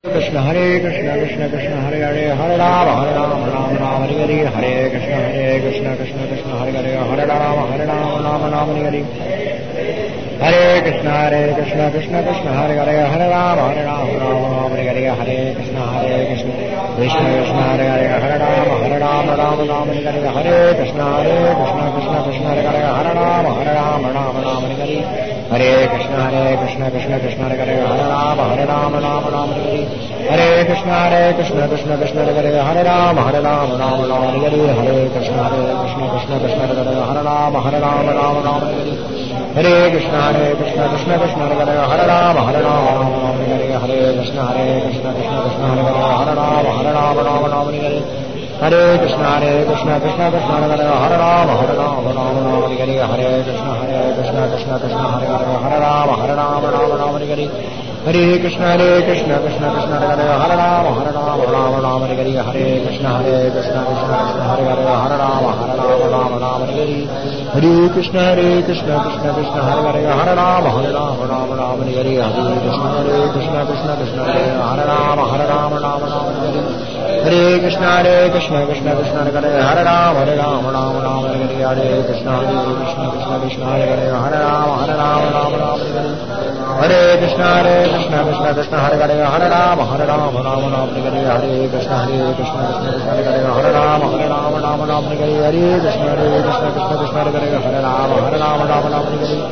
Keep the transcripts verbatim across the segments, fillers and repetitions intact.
Krishna Hare Krishna Krishna Krishna Hare Hare Hare Ram Hare Ram Ram Ram Hare Hare Hare Krishna Hare Krishna Krishna Krishna Hare Hare Hare Ram Hare Ram Ram Ram Hare Hare Hare Krishna Hare Krishna Krishna Krishna Hare Hare Hare Ram Hare Ram Ram Ram Hare Hare Hare Krishna Hare Krishna Krishna Krishna Hare Hare Hare Ram Hare Ram Ram Ram Hare Hare Hare Krishna Hare Krishna Krishna Krishna Hare Hare Hare Ram Hare Ram Ram Ram Hare Hare Hare Krishna Hare Krishna Krishna Krishna Hare Hare Hare Ram Hare Ram Ram Ram Hare Hare Hare Krishna Hare Krishna Krishna Krishna Hare Hare Hare Ram Hare Ram Ram Ram Hare Hare Hare Krishna Hare Krishna Krishna Krishna Hare Hare Hare Ram Hare Ram Ram Ram Hare Hare Hare Krishna Hare Krishna Krishna Krishna Hare Hare Hare Ram Hare Ram Ram Ram Hare Hare Hare Krishna Hare Krishna Krishna Krishna Hare Hare Hare Ram Hare Ram Ram Ram Hare Hare Hare Krishna Hare Krishna Krishna Krishna Hare Hare Hare Ram Hare Ram Ram Ram Hare Hare Hare Krishna Hare Krishna Krishna Krishna Hare Hare Hare Ram Hare Ram Ram Ram Hare Hare Hare Krishna Hare Krishna Krishna Krishna Hare Hare Hare Ram Hare Ram Ram Ram Hare Hare Hare Krishna Hare Krishna Krishna Krishna Hare Hare Hare Ram Hare Ram Ram Ram Hare Hare Hare Krishna Hare Krishna Krishna Krishna Hare Hare Hare Ram Hare Ram Ram Ram Hare Hare Hare Krishna Hare Krishna Krishna Krishna Hare Hare Ram Hare Ram Ram Ram Hare Hare Hare Krishna Hare Krishna Krishna Krishna Hare Hare Hare Ram Hare Ram Ram Ram Hare Hare Hare Krishna Hare Krishna Krishna Krishna Hare Hare Hare Ram Hare Ram Ram Ram Hare Hare Hare Krishna Hare Krishna Krishna Krishna Hare Hare Hare Ram Hare Ram Ram Ram Hare Hare Hare Krishna Hare Krishna Krishna Krishna Hare Hare Hare Ram Hare Ram Ram Ram Hare Hare Hare Krishna Hare Krishna Krishna Krishna Hare Hare Hare Ram Hare Ram Ram Ram Hare Hare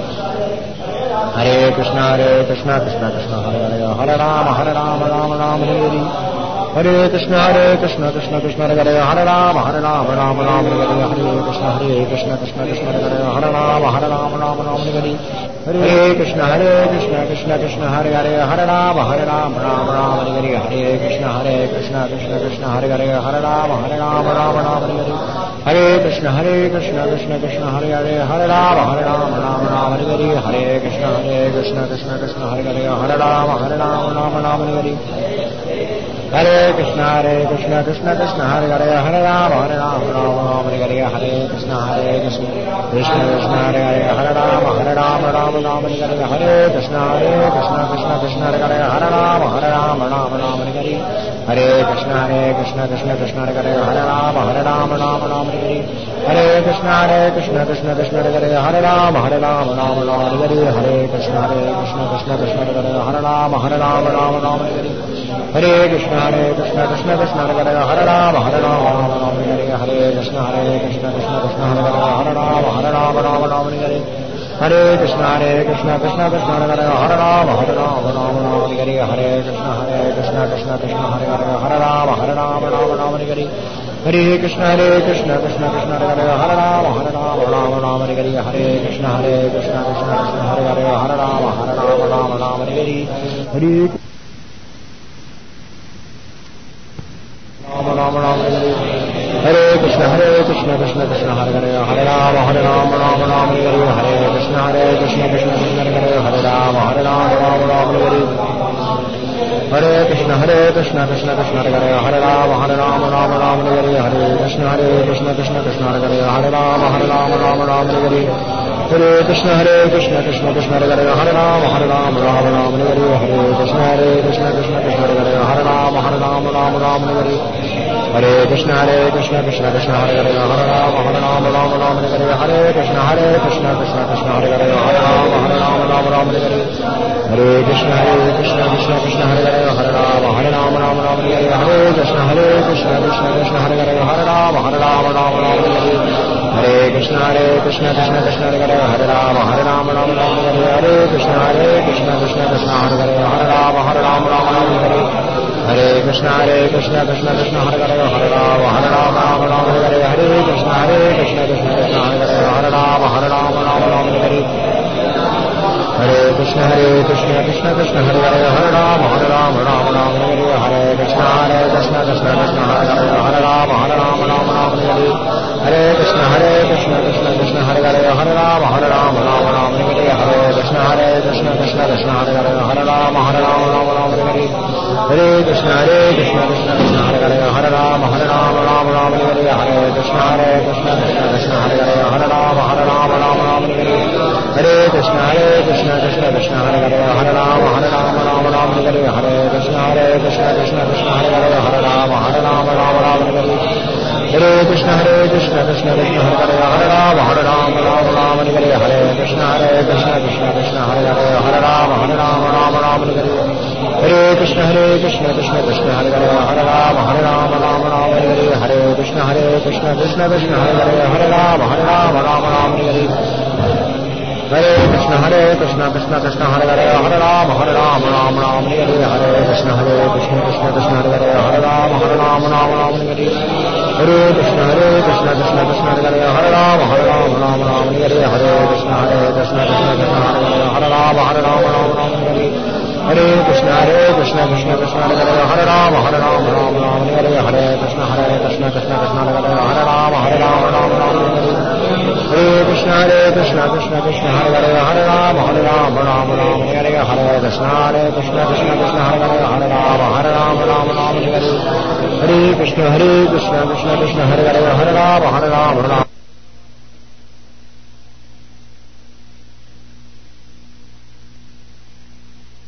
Hare Krishna Hare Krishna Krishna Krishna Hare Hare Hare Ram Hare Ram Ram Ram Hare Hare Hare Krishna Hare Krishna Krishna Krishna Hare Hare Hare Ram Hare Ram Ram Ram Hare Hare Hare Krishna Hare Krishna Krishna Krishna Hare Hare Hare Ram Hare Ram Ram Ram Hare Hare Hare Krishna Hare Krishna Krishna Krishna Hare Hare Hare Ram Hare Ram Ram Ram Hare Hare Hare Krishna Hare Krishna Krishna Krishna Hare Hare Hare Ram Hare Ram Ram Ram Hare Hare Hare Krishna Hare Krishna Krishna Krishna Hare Hare Hare Ram Hare Ram Ram Ram Hare Hare Hare Krishna Hare Krishna Krishna Krishna Hare Hare Hare Ram Hare Ram Ram Ram Hare Hare Hare Krishna Hare Krishna Krishna Krishna Hare Hare Hare Ram Hare Ram Ram Ram Hare Hare Hare Krishna Hare Krishna Krishna Krishna Hare Hare Hare Ram Hare Ram Ram Ram Hare Hare Hare Krishna Hare Krishna Krishna Krishna Hare Hare Hare Ram Hare Ram Ram Ram Hare Hare Hare Krishna Hare Krishna Krishna Krishna Hare Hare Hare Ram Hare Ram Ram Ram Hare Hare Hare Krishna Hare Krishna Krishna Krishna Hare Hare Hare Ram Hare Ram Ram Ram Hare Hare Hare Krishna Hare Krishna Krishna Krishna Hare Hare Hare Ram Hare Ram Ram Ram Hare Hare Hare Krishna Hare Krishna Krishna Krishna Hare Hare Hare Ram Hare Ram Ram Ram Hare Hare Hare Krishna Hare Krishna Krishna Krishna Hare Hare Hare Ram Hare Ram Ram Ram Hare Hare Hare Krishna Hare Krishna Krishna Krishna Hare Hare Hare Ram Hare Ram Ram Ram Hare Hare Hare Krishna Hare Krishna Krishna Krishna Hare Hare Hare Ram Hare Ram Ram Ram Hare Hare Hare Krishna Hare Krishna Krishna Krishna Hare Hare Hare Ram Hare Ram Ram Ram Hare Hare Hare Krishna Hare Krishna Krishna Krishna Hare Hare Hare Ram Hare Ram Ram Ram Hare Hare Hare Ram Ram Ram Hare Hare Hare Krishna Hare Krishna Krishna Krishna Hare Hare Hare Ram Hare Ram Ram Ram Hare Hare Hare Krishna Hare Krishna Krishna Krishna Hare Hare Hare Ram Hare Ram Ram Ram Hare Hare Hare Krishna Hare Krishna Krishna Krishna Hare Hare Hare Ram Hare Ram Ram Ram Hare Hare Hare Krishna Hare Krishna Krishna Krishna Hare Hare Hare Ram Hare Ram Ram Ram Hare Hare Hare Krishna Hare Krishna Krishna Krishna Hare Hare Hare Ram Hare Ram Ram Ram Hare Hare Hare Krishna Hare Krishna Krishna Krishna Hare Hare Hare Ram Hare Ram Ram Ram Hare Hare Hare Krishna Hare Krishna Krishna Krishna Hare Hare Hare Ram Hare Ram Ram Ram Hare Hare Hare Krishna Hare Krishna Krishna Krishna Hare Hare Hare Ram Hare Ram Ram Ram Hare Hare Hare Krishna Hare Krishna Krishna Krishna Hare Hare Hare Ram Hare Ram Ram Ram Hare Hare Hare Krishna Hare Krishna Krishna Krishna Hare Hare Hare Ram Hare Ram Ram Ram Hare Hare Hare Krishna Hare Krishna Krishna Krishna Hare Hare Hare Ram Hare Ram Ram Ram Hare Hare Hare Krishna Hare Krishna Krishna Krishna Hare Hare Hare Ram Hare Ram Ram Ram Hare Hare Hare Krishna Hare Krishna Krishna Krishna Hare Hare Hare Ram Hare Ram Ram Ram Hare Hare Hare Krishna Hare Krishna Krishna Krishna Hare Hare Hare Ram Hare Ram Ram Ram Hare Hare Hare Krishna Hare Krishna Krishna Krishna Hare Hare Hare Ram Hare Ram Ram Ram Hare Hare Hare Krishna Hare Krishna Krishna Krishna Hare Hare Hare Ram Hare Ram Ram Ram Hare Hare Hare Krishna Hare Krishna Krishna Krishna Hare Hare Hare Ram Hare Ram Ram Ram Hare Hare Hare Krishna Hare Krishna Krishna Krishna Hare Hare Hare Ram Hare Ram Ram Ram Hare Hare Hare Krishna Hare Krishna Krishna Krishna Hare Hare Hare Ram Hare Ram Ram Ram Hare Hare Hare Krishna Hare Krishna Krishna Krishna Hare Hare Hare Ram Hare Ram Ram Ram Hare Hare Hare Krishna Hare Krishna Krishna Krishna Hare Hare Hare Ram Hare Ram Ram Ram Hare Hare Krishna Hare Krishna Krishna Krishna Hare Hare Hare Ram Hare Ram Ram Ram Hare Hare Krishna Hare Krishna Krishna Krishna Hare Hare Hare Ram Hare Ram Ram Ram Hare Hare Krishna Hare Krishna Krishna Krishna Hare Hare Hare Ram Hare Ram Ram Ram Hare Hare Krishna Hare Krishna Krishna Krishna Hare Hare Hare Ram Hare Ram Ram Ram Hare Hare Krishna Hare Krishna Krishna Krishna Hare Hare Hare Ram Hare Ram Ram Ram Hare Hare Krishna Hare Krishna Krishna Krishna Hare Hare Hare Ram Hare Ram Ram Ram Hare Hare Krishna Hare Krishna Krishna Krishna Hare Hare Hare Ram Hare Ram Ram Ram Hare Hare Krishna Hare Krishna Krishna Krishna Hare Hare Hare Ram Hare Ram Ram Ram Hare Hare Krishna Hare Krishna Krishna Krishna Hare Hare Hare Ram Hare Ram Ram Ram Hare Hare Krishna Hare Krishna Krishna Krishna Hare Hare Hare Ram Hare Ram Ram Ram Hare Hare Krishna Hare Krishna Krishna Krishna Hare Hare Hare Ram Hare Ram Ram Ram Hare Hare Krishna Hare Krishna Krishna Krishna Hare Hare Hare Ram Hare Ram Ram Ram Hare Hare Krishna Hare Krishna Krishna Krishna Hare Hare Hare Ram Hare Ram Ram Ram Hare Hare Krishna Hare Krishna Krishna Krishna Hare Hare Hare Ram Hare Ram Ram